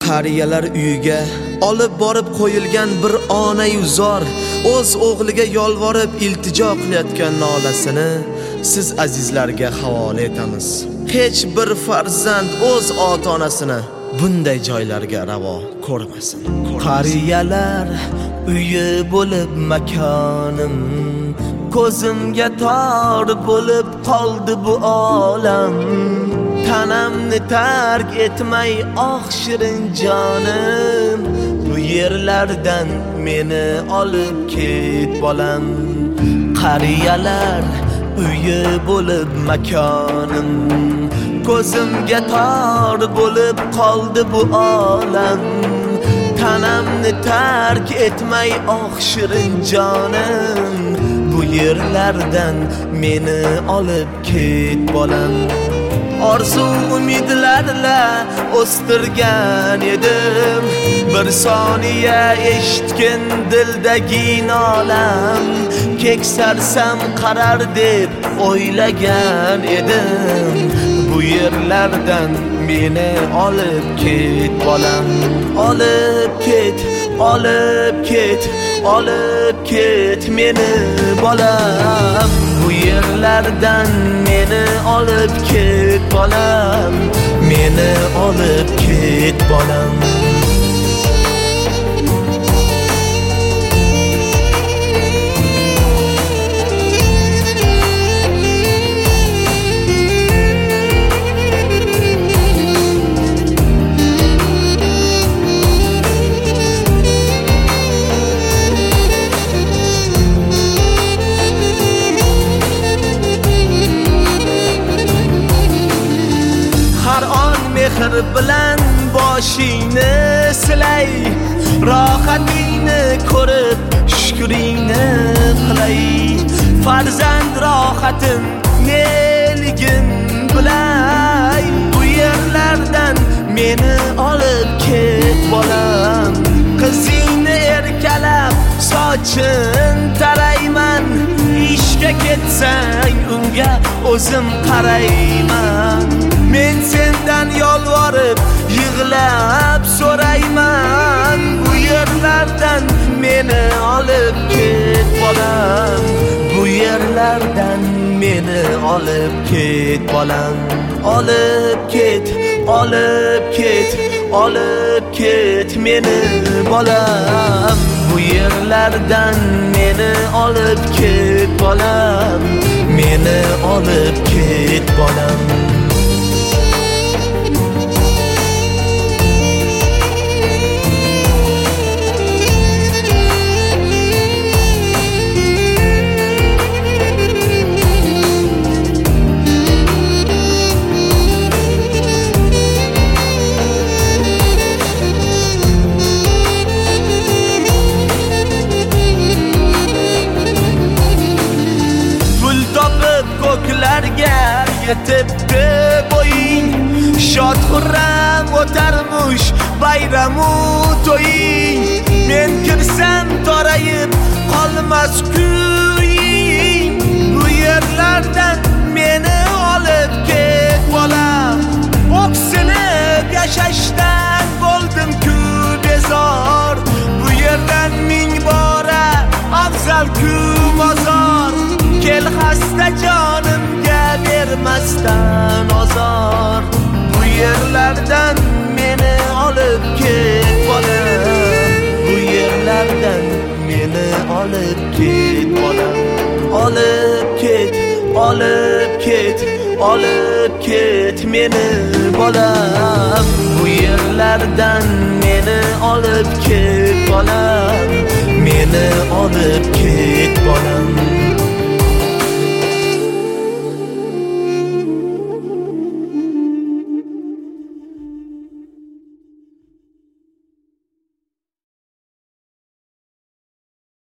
Qariyalar uyiga olib borib qo'yilgan bir ona-yu zor o'z o'g'liga yolvorib iltijo qilayotgan nolasini siz azizlarga havola etamiz. Hech bir farzand o'z ota-onasini bunday joylarga ravo ko'rmasin. Qariyalar uyi bo'lib makonim, ko'zimga tor bo'lib qoldi bu olam. Tanamni tark etmay shirin jonim, bu yerlardan meni olib ket bolam. Qariyalar uyi bo'lib makonim, ko'zimga tor bo'lib qoldi bu olam. Tanamni tark etmay shirin jonim, bu yerlardan meni olib ket bolam. Orzu umidlarla o'stirgan edim, bir soniya eshitgin dildagi nolam. Keksarsam qarar deb o'ylagan edim, bu yerlardan meni olib ket bolam. Olib ket, olib ket, olib ket meni bolam. Bu yerlardan meni olib ket bolam, meni olib ket bolam. Mehr bilan boshingni silay, rohatingni ko'rib shukringni qilay. Farzand rohatim neligin bilay, bu yerlardan meni olib ket bolam. Qizingni erkalab sochin tarayman, ishga ketsang unga o'zim qarayman. Men sendan yolvorib yig'lab so'rayman, bu yerlardan meni olib ket bolam. Bu yerlardan meni olib ket bolam. Olib ket, olib ket, olib ket meni bolam. Bu yerlardan meni olib ket bolam, meni olib ket bolam. Ko'klarga yetibdi bo'ying, shod xurram o'tarmush bayramu to'ying. Men kirsam torayib qolmas kuying, bu yerlardan meni olib ket bolam. O'ksinib yashashdan bo'ldim-ku bezor, bu yerdan ming bora afzal-ku mozor. Kel xasta jonimga bermasdan ozor, bu yerlardan meni olib ket bolam. Bu yerlardan meni olib ket bolam. Olib ket, olib ket, olib ket meni bolam. Bu yerlardan meni olib ket bolam, meni olib ket bolam.